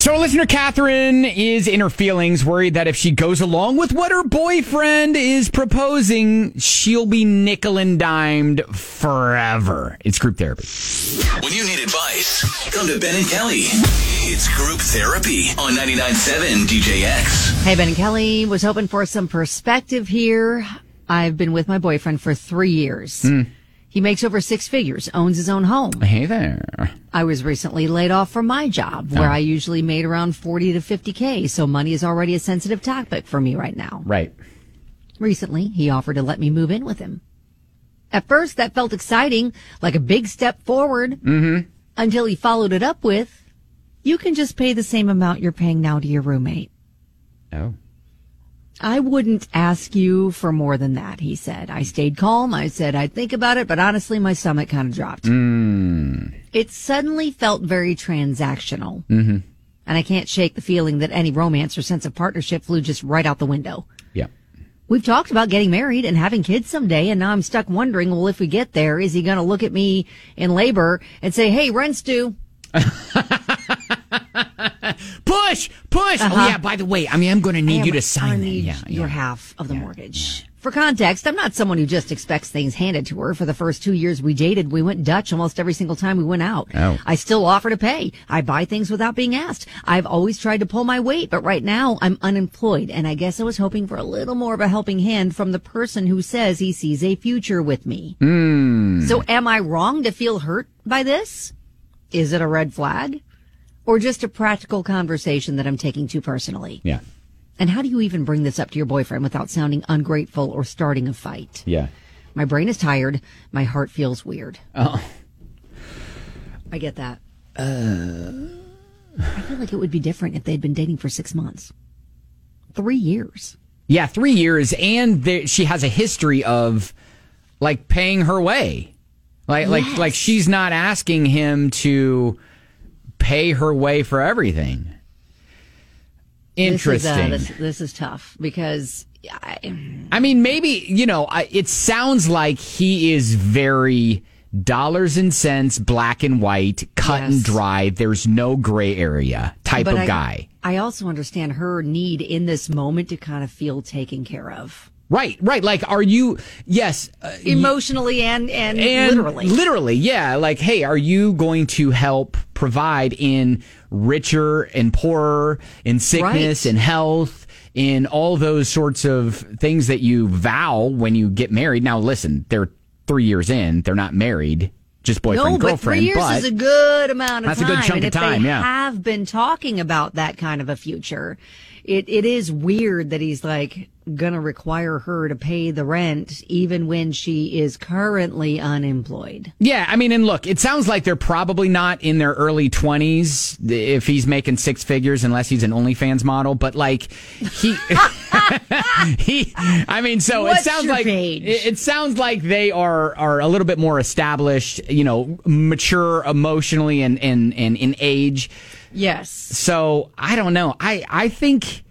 So listener Catherine is in her feelings, worried that if she goes along with what her boyfriend is proposing, she'll be nickel and dimed forever. It's group therapy. When you need advice, come to Ben and Kelly. It's group therapy on 99.7 DJX. Hey, Ben and Kelly, was hoping for some perspective here. I've been with my boyfriend for 3 years. He makes over 6 figures, owns his own home. Hey there. I was recently laid off from my job, where I usually made around 40 to 50K, so money is already a sensitive topic for me right now. Right. Recently, he offered to let me move in with him. At first, that felt exciting, like a big step forward, until he followed it up with, you can just pay the same amount you're paying now to your roommate. Oh. I wouldn't ask you for more than that, he said. I stayed calm. I said I'd think about it, but honestly, my stomach kind of dropped. It suddenly felt very transactional. And I can't shake the feeling that any romance or sense of partnership flew just right out the window. Yeah. We've talked about getting married and having kids someday, and now I'm stuck wondering, well, if we get there, is he going to look at me in labor and say, hey, rent's due? Push. Oh, yeah, by the way, I'm going to need you to sign that. Yeah, your half of the mortgage. For context, I'm not someone who just expects things handed to her. For the first 2 years we dated, we went Dutch almost every single time we went out. Oh. I still offer to pay. I buy things without being asked. I've always tried to pull my weight, but right now I'm unemployed, and I guess I was hoping for a little more of a helping hand from the person who says he sees a future with me. So am I wrong to feel hurt by this? Is it a red flag? Or just a practical conversation that I'm taking too personally? Yeah. And how do you even bring this up to your boyfriend without sounding ungrateful or starting a fight? Yeah. My brain is tired. My heart feels weird. Oh. I get that. I feel like it would be different if they'd been dating for 6 months. 3 years. Yeah, 3 years. And she has a history of, like, paying her way. Like she's not asking him to pay her way for everything. Interesting. This is tough because I mean, maybe, it sounds like he is very dollars and cents, black and white, cut and dry. There's no gray area type of guy. I also understand her need in this moment to kind of feel taken care of. Right. Like, are you, yes. Emotionally and literally. Literally, yeah. Like, hey, are you going to help provide in richer and poorer, in sickness and health, in all those sorts of things that you vow when you get married? Now, listen, they're 3 years in. They're not married. Just boyfriend, girlfriend. 3 years is a good amount of time. That's a good chunk of time, and if they have been talking about that kind of a future, it is weird that he's like going to require her to pay the rent even when she is currently unemployed. Yeah, I mean, and look, it sounds like they're probably not in their early 20s if he's making 6 figures, unless he's an OnlyFans model. But like it sounds like they are a little bit more established, mature emotionally and in age. Yes. So I don't know. I think,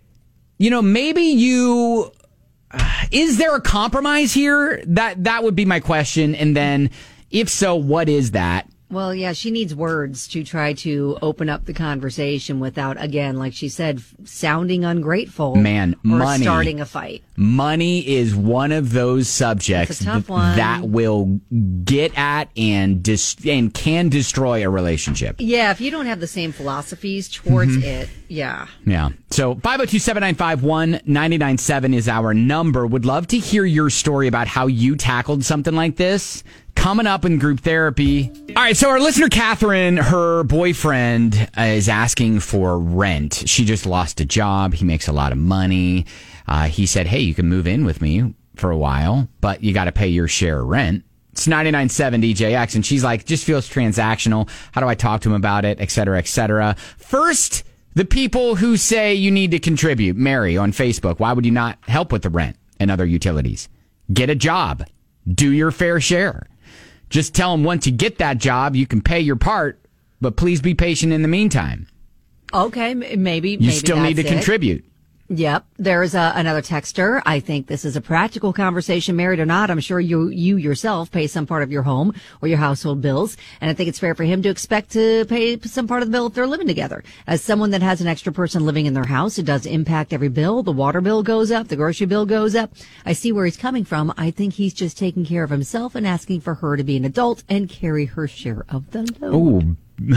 maybe is there a compromise here? That would be my question. And then if so, what is that? Well, yeah, she needs words to try to open up the conversation without, again, like she said, sounding ungrateful. Man, money. Or starting a fight. Money is one of those subjects that will get at and can destroy a relationship. Yeah, if you don't have the same philosophies towards it, yeah. Yeah. So 502-795-1997 is our number. Would love to hear your story about how you tackled something like this. Coming up in group therapy. All right, so our listener, Catherine, her boyfriend is asking for rent. She just lost a job. He makes a lot of money. He said, hey, you can move in with me for a while, but you got to pay your share of rent. It's 99.7 DJX, and she's like, just feels transactional. How do I talk to him about it, et cetera, et cetera. First, the people who say you need to contribute. Mary on Facebook, why would you not help with the rent and other utilities? Get a job. Do your fair share. Just tell them once you get that job, you can pay your part, but please be patient in the meantime. Okay, maybe you still need to contribute. Yep. There's another texter. I think this is a practical conversation, married or not. I'm sure you yourself pay some part of your home or your household bills. And I think it's fair for him to expect to pay some part of the bill if they're living together. As someone that has an extra person living in their house, it does impact every bill. The water bill goes up. The grocery bill goes up. I see where he's coming from. I think he's just taking care of himself and asking for her to be an adult and carry her share of the load.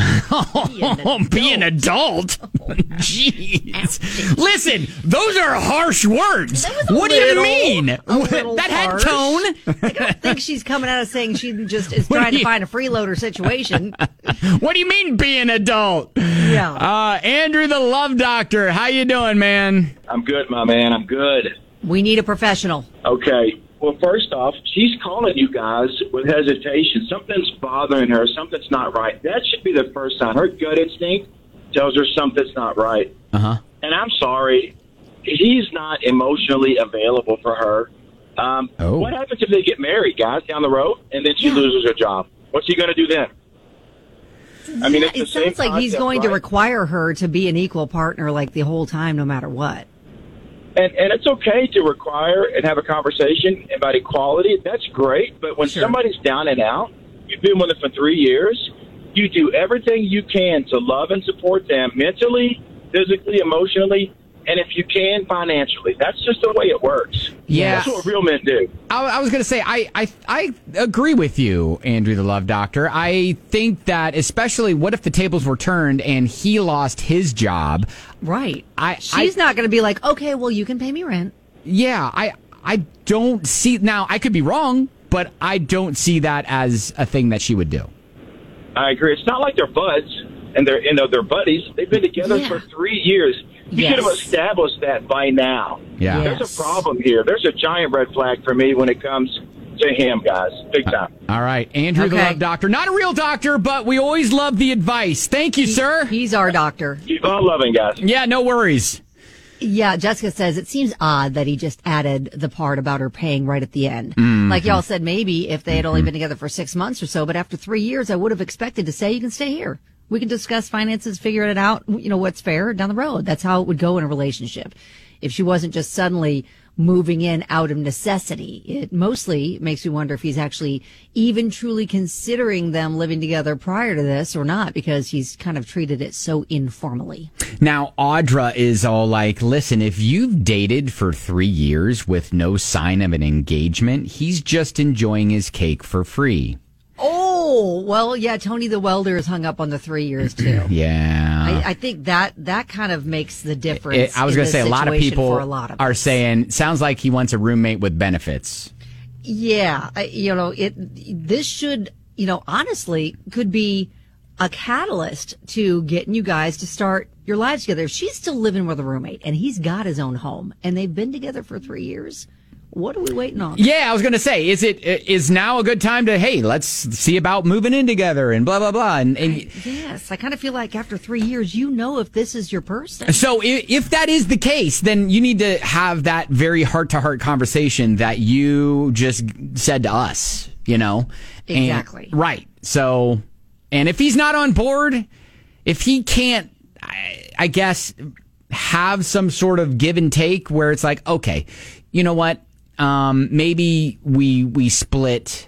Be an adult. Jeez. Listen, those are harsh words. What do you mean? That had tone. I don't think she's coming out of saying she just is trying to find a freeloader situation. What do you mean, be an adult? Yeah. Andrew, the love doctor. How you doing, man? I'm good, my man. I'm good. We need a professional. Okay. Well, first off, she's calling you guys with hesitation. Something's bothering her. Something's not right. That should be the first sign. Her gut instinct tells her something's not right. Uh-huh. And I'm sorry, he's not emotionally available for her. What happens if they get married, guys, down the road, and then she loses her job? What's he going to do then? I mean, it's the same sounds like he's concept, going to right? require her to be an equal partner like the whole time, no matter what. And it's okay to require and have a conversation about equality. That's great. But when somebody's down and out, you've been with them for 3 years, you do everything you can to love and support them mentally, physically, emotionally, and if you can, financially. That's just the way it works. Yeah. That's what real men do. I was going to say, I agree with you, Andrew, the love doctor. I think that especially what if the tables were turned and he lost his job? Right. She's not going to be like, okay, well, you can pay me rent. Yeah, I don't see, now I could be wrong, but I don't see that as a thing that she would do. I agree. It's not like they're buds and they're buddies. They've been together for 3 years. You should have established that by now. Yeah. There's a problem here. There's a giant red flag for me when it comes to him, guys. Big time. All right. Andrew, the love doctor. Not a real doctor, but we always love the advice. Thank you, sir. He's our doctor. Keep on loving, guys. Yeah, no worries. Yeah, Jessica says it seems odd that he just added the part about her paying right at the end. Like y'all said, maybe if they had only been together for 6 months or so, but after 3 years, I would have expected to say, you can stay here. We can discuss finances, figure it out, what's fair down the road. That's how it would go in a relationship. If she wasn't just suddenly moving in out of necessity, it mostly makes me wonder if he's actually even truly considering them living together prior to this or not, because he's kind of treated it so informally. Now, Audra is all like, listen, if you've dated for 3 years with no sign of an engagement, he's just enjoying his cake for free. Oh, well, yeah, Tony the welder is hung up on the 3 years, too. Yeah. I think that kind of makes the difference. I was going to say, a lot of people are us. saying, sounds like he wants a roommate with benefits. Yeah. This should, honestly, could be a catalyst to getting you guys to start your lives together. If she's still living with a roommate and he's got his own home and they've been together for 3 years, what are we waiting on? Yeah, I was going to say, is now a good time to, hey, let's see about moving in together and blah, blah, blah. And yes, I kind of feel like after 3 years, if this is your person. So if that is the case, then you need to have that very heart-to-heart conversation that you just said to us, Exactly. And, right. So, and if he's not on board, if he can't, I guess, have some sort of give and take where it's like, okay, you know what? Maybe we split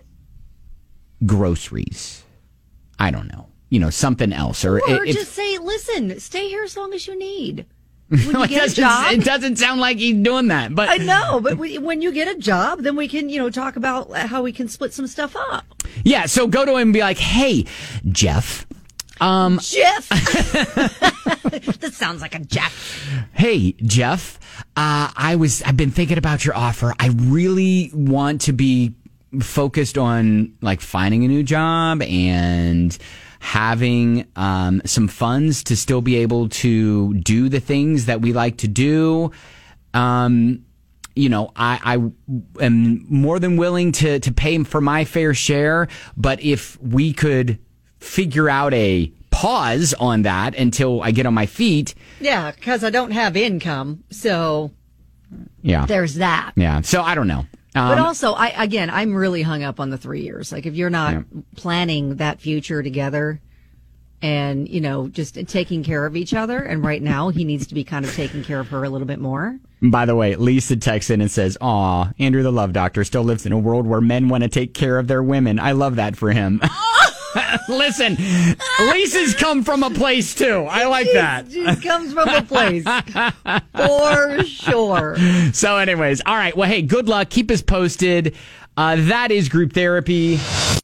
groceries. I don't know. Something else. Or just say, listen, stay here as long as you need. When you get a job, it doesn't sound like he's doing that. But I know, but when you get a job, then we can, talk about how we can split some stuff up. Yeah, so go to him and be like, hey, Jeff. Jeff! That sounds like a Jeff. Hey, Jeff. I've been thinking about your offer. I really want to be focused on like finding a new job and having some funds to still be able to do the things that we like to do. I am more than willing to pay for my fair share, but if we could figure out a pause on that until I get on my feet. Yeah, because I don't have income, so yeah, there's that. Yeah, so I don't know. But also, I'm really hung up on the 3 years. Like, if you're not planning that future together, and, just taking care of each other. And right now he needs to be kind of taking care of her a little bit more. By the way, Lisa texts in and says, "Aw, Andrew the Love Doctor still lives in a world where men want to take care of their women. I love that for him." Listen, Lisa's come from a place too. I like that. She comes from a place. For sure. So anyways, all right. Well, hey, good luck. Keep us posted. That is Group Therapy.